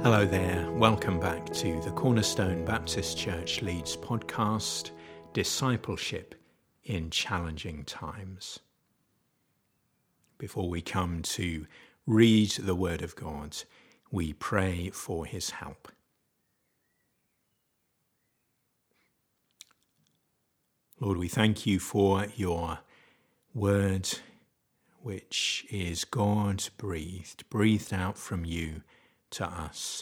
Hello there, welcome back to the Cornerstone Baptist Church Leeds podcast, Discipleship in Challenging Times. Before we come to read the Word of God, we pray for His help. Lord, we thank you for your Word, which is God-breathed, breathed out from you to us.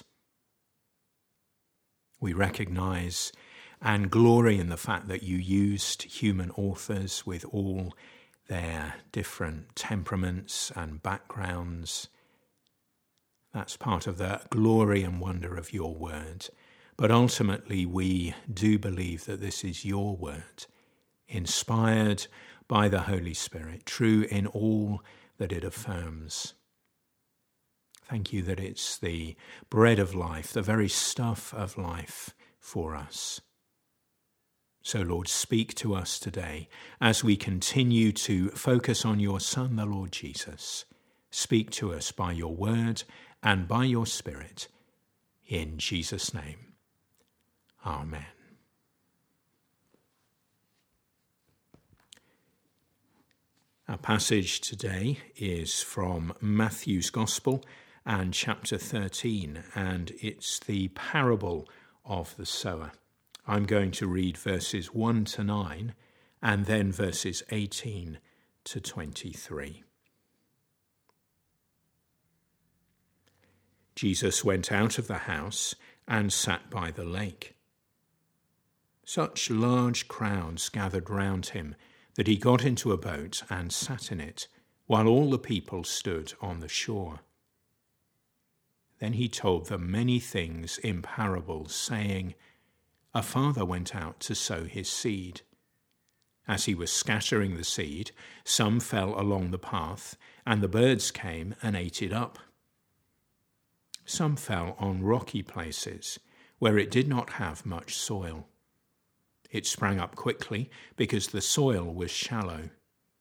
We recognize and glory in the fact that you used human authors with all their different temperaments and backgrounds. That's part of the glory and wonder of your word. But ultimately, we do believe that this is your word, inspired by the Holy Spirit, true in all that it affirms. Thank you that it's the bread of life, the very stuff of life for us. So, Lord, speak to us today as we continue to focus on your Son, the Lord Jesus. Speak to us by your word and by your Spirit. In Jesus' name, Amen. Our passage today is from Matthew's Gospel and chapter 13, and it's the parable of the sower. I'm going to read verses 1 to 9 and then verses 18 to 23. Jesus went out of the house and sat by the lake. Such large crowds gathered round him that he got into a boat and sat in it, while all the people stood on the shore. Then he told them many things in parables, saying, A father went out to sow his seed. As he was scattering the seed, some fell along the path, and the birds came and ate it up. Some fell on rocky places, where it did not have much soil. It sprang up quickly, because the soil was shallow.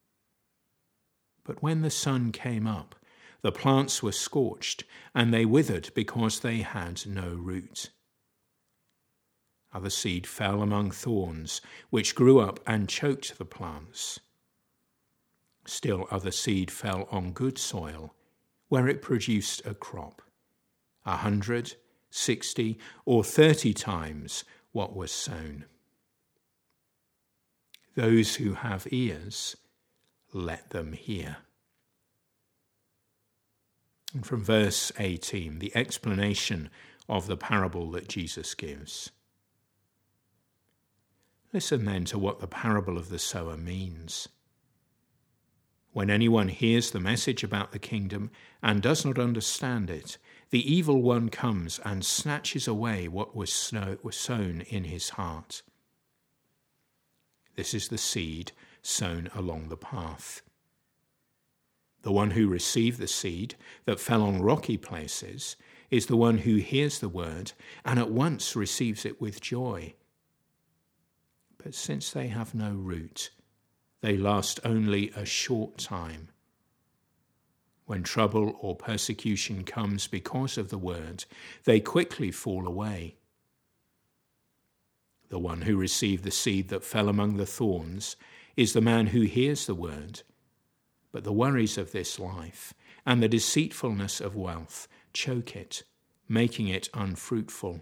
But when the sun came up, the plants were scorched, and they withered because they had no root. Other seed fell among thorns, which grew up and choked the plants. Still other seed fell on good soil, where it produced a crop, 100, 60, or 30 times what was sown. Those who have ears, let them hear. And from verse 18, the explanation of the parable that Jesus gives. Listen then to what the parable of the sower means. When anyone hears the message about the kingdom and does not understand it, the evil one comes and snatches away what was sown in his heart. This is the seed sown along the path. The one who received the seed that fell on rocky places is the one who hears the word and at once receives it with joy. But since they have no root, they last only a short time. When trouble or persecution comes because of the word, they quickly fall away. The one who received the seed that fell among the thorns is the man who hears the word, but the worries of this life and the deceitfulness of wealth choke it, making it unfruitful.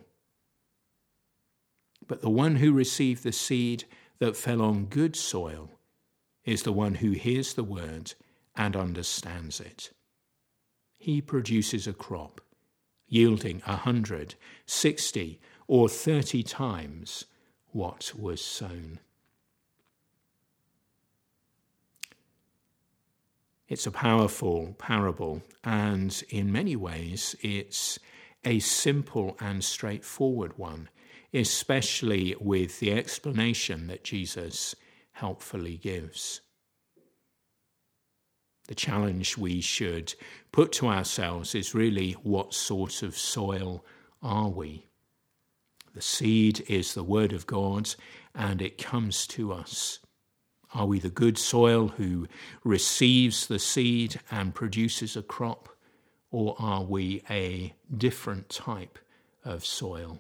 But the one who received the seed that fell on good soil is the one who hears the word and understands it. He produces a crop, yielding 100, 60, or 30 times what was sown. It's a powerful parable, and in many ways it's a simple and straightforward one, especially with the explanation that Jesus helpfully gives. The challenge we should put to ourselves is really, what sort of soil are we? The seed is the word of God, and it comes to us. Are we the good soil who receives the seed and produces a crop? or are we a different type of soil?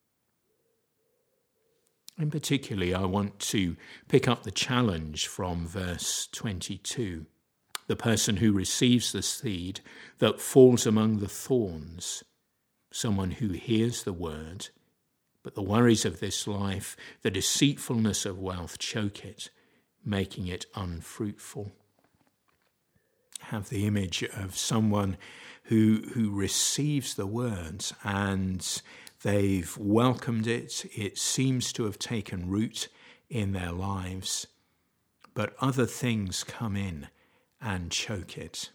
And particularly, I want to pick up the challenge from verse 22. The person who receives the seed that falls among the thorns, someone who hears the word, but the worries of this life, the deceitfulness of wealth choke it, making it unfruitful. Have the image of someone who receives the words and they've welcomed it. It seems to have taken root in their lives, but other things come in and choke it.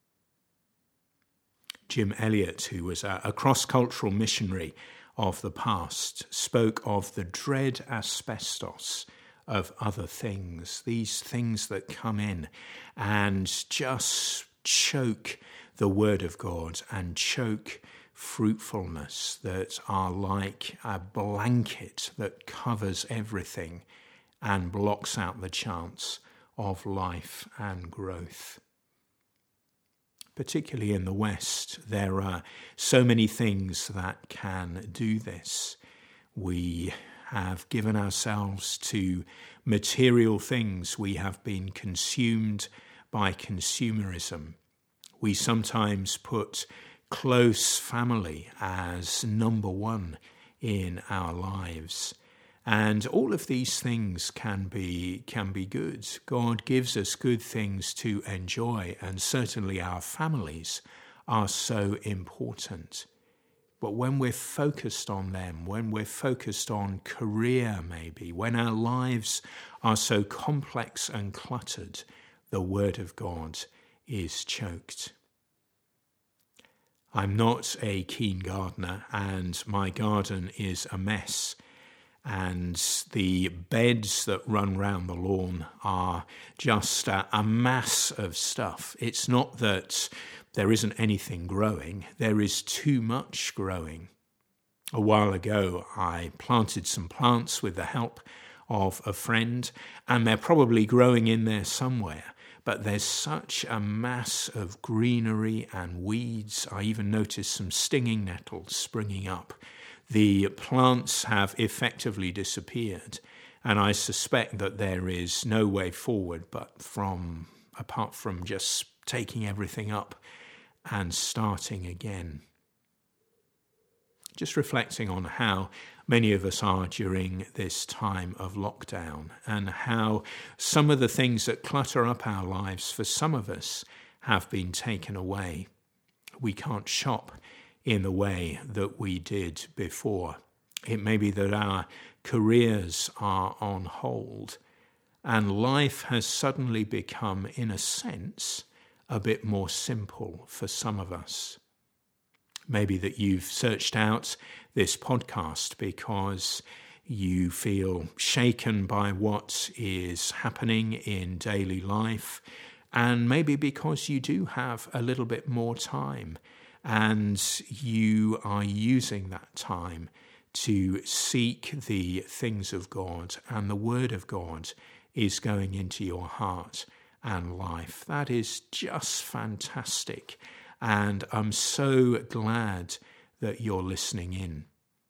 Jim Elliot, who was a cross-cultural missionary of the past, spoke of the dread asbestos of other things, these things that come in and just choke the word of God and choke fruitfulness, that are like a blanket that covers everything and blocks out the chance of life and growth. Particularly in the West, there are so many things that can do this. We have given ourselves to material things. We have been consumed by consumerism. We sometimes put close family as number one in our lives. And all of these things can be good. God gives us good things to enjoy, and certainly our families are so important. But when we're focused on them, when we're focused on career maybe, when our lives are so complex and cluttered, the word of God is choked. I'm not a keen gardener, and my garden is a mess. And the beds that run round the lawn are just a mass of stuff. It's not that there isn't anything growing, there is too much growing. A while ago, I planted some plants with the help of a friend, and they're probably growing in there somewhere. But there's such a mass of greenery and weeds. I even noticed some stinging nettles springing up. The plants have effectively disappeared, and I suspect that there is no way forward apart from just taking everything up and starting again. Just reflecting on how many of us are during this time of lockdown, and how some of the things that clutter up our lives for some of us have been taken away. We can't shop in the way that we did before. It may be that our careers are on hold, and life has suddenly become, in a sense, a bit more simple for some of us. Maybe that you've searched out this podcast because you feel shaken by what is happening in daily life, and maybe because you do have a little bit more time and you are using that time to seek the things of God, and the word of God is going into your heart and life. That is just fantastic. And I'm so glad that you're listening in.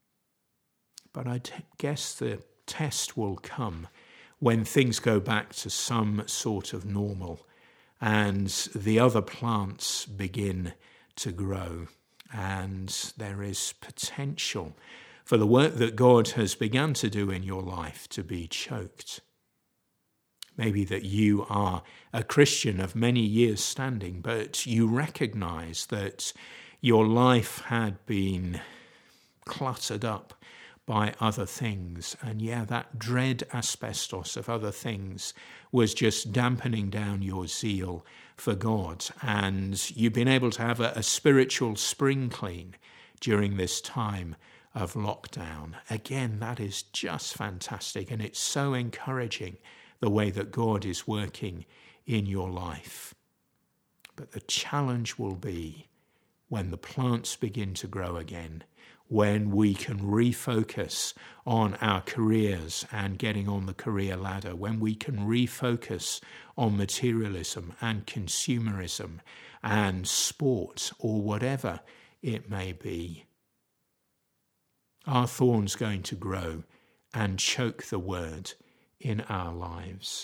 But I guess the test will come when things go back to some sort of normal and the other plants begin to grow, and there is potential for the work that God has begun to do in your life to be choked. Maybe that you are a Christian of many years standing, but you recognize that your life had been cluttered up by other things. And that dread asbestos of other things was just dampening down your zeal for God. And you've been able to have a spiritual spring clean during this time of lockdown. Again, that is just fantastic. And it's so encouraging the way that God is working in your life. But the challenge will be when the plants begin to grow again, when we can refocus on our careers and getting on the career ladder, when we can refocus on materialism and consumerism and sport or whatever it may be, are thorns going to grow and choke the word in our lives?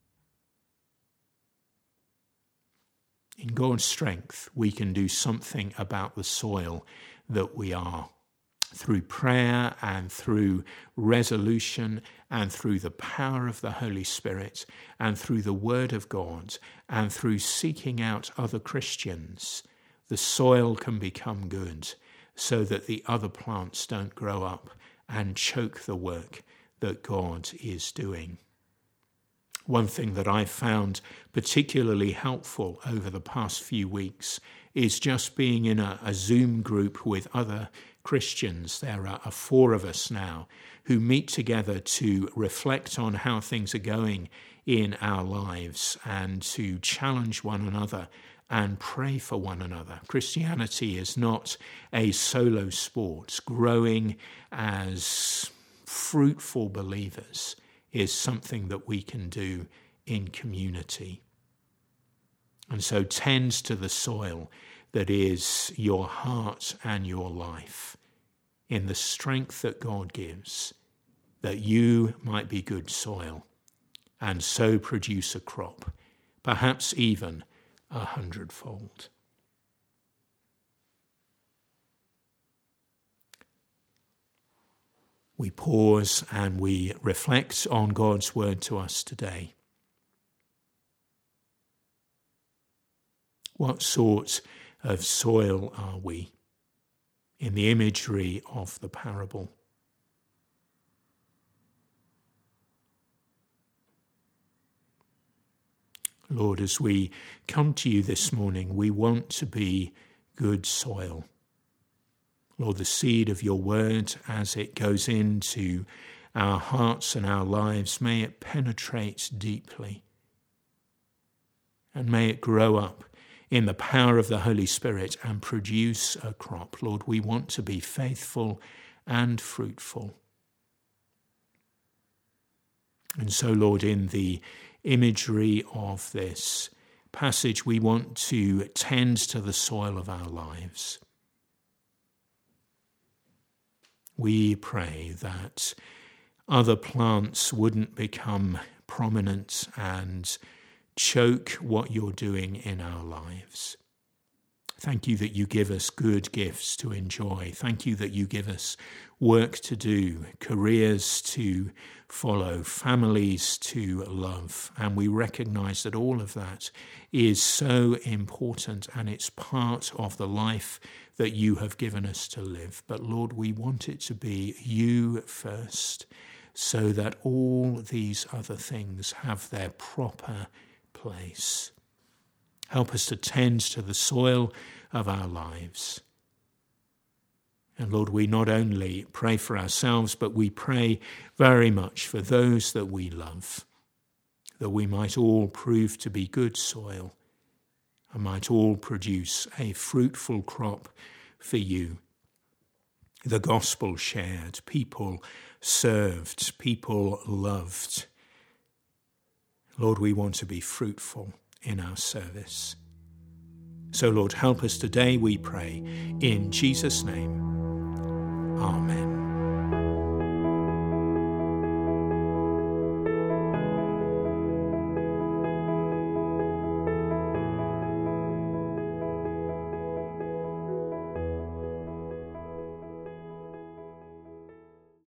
In God's strength, we can do something about the soil that we are, through prayer and through resolution and through the power of the Holy Spirit and through the Word of God and through seeking out other Christians. The soil can become good so that the other plants don't grow up and choke the work that God is doing. One thing that I've found particularly helpful over the past few weeks is just being in a Zoom group with other Christians. There are 4 of us now who meet together to reflect on how things are going in our lives and to challenge one another and pray for one another. Christianity is not a solo sport. Growing as fruitful believers is something that we can do in community. And so tend to the soil that is your heart and your life in the strength that God gives, that you might be good soil and so produce a crop, perhaps even 100-fold. We pause and we reflect on God's word to us today. What sort of soil are we in the imagery of the parable? Lord, as we come to you this morning, we want to be good soil. Lord, the seed of your word, as it goes into our hearts and our lives, may it penetrate deeply. And may it grow up in the power of the Holy Spirit and produce a crop. Lord, we want to be faithful and fruitful. And so, Lord, in the imagery of this passage, we want to tend to the soil of our lives. We pray that other plants wouldn't become prominent and choke what you're doing in our lives. Thank you that you give us good gifts to enjoy. Thank you that you give us work to do, careers to follow, families to love. And we recognize that all of that is so important and it's part of the life that you have given us to live. But Lord, we want it to be you first, so that all these other things have their proper place. Help us to tend to the soil of our lives. And Lord, we not only pray for ourselves, but we pray very much for those that we love, that we might all prove to be good soil and might all produce a fruitful crop for you. The gospel shared, people served, people loved. Lord, we want to be fruitful in our service. So, Lord, help us today, we pray. In Jesus' name, amen.